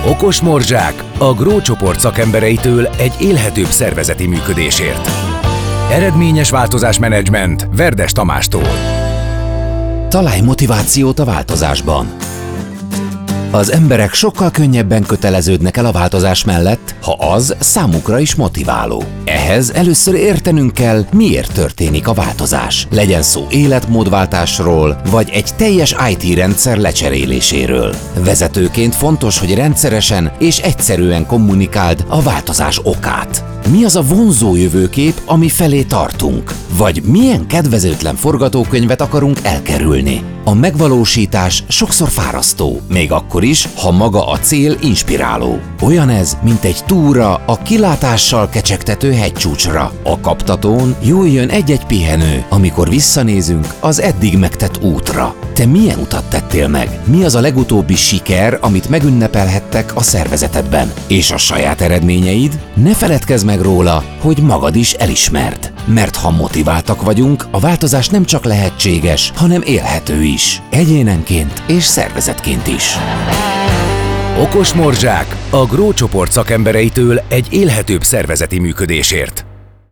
Okos morzsák a Grow csoport szakembereitől egy élhetőbb szervezeti működésért. Eredményes változásmenedzsment Verdes Tamástól. Találj motivációt a változásban. Az emberek sokkal könnyebben köteleződnek el a változás mellett, ha az számukra is motiváló. Ehhez először értenünk kell, miért történik a változás. Legyen szó életmódváltásról, vagy egy teljes IT rendszer lecseréléséről. Vezetőként fontos, hogy rendszeresen és egyszerűen kommunikáld a változás okát. Mi az a vonzó jövőkép, ami felé tartunk? Vagy milyen kedvezőtlen forgatókönyvet akarunk elkerülni? A megvalósítás sokszor fárasztó, még akkor is, ha maga a cél inspiráló. Olyan ez, mint egy túra a kilátással kecsegtető hegycsúcsra. A kaptatón jól jön egy-egy pihenő, amikor visszanézünk az eddig megtett útra. Te milyen utat tettél meg? Mi az a legutóbbi siker, amit megünnepelhettek a szervezetedben? És a saját eredményeid? Ne feledkezz meg róla, hogy magad is elismerd. Mert ha motiváltak vagyunk, a változás nem csak lehetséges, hanem élhető is. Egyénenként és szervezetként is. Okos morzsák a Grow csoport szakembereitől egy élhetőbb szervezeti működésért.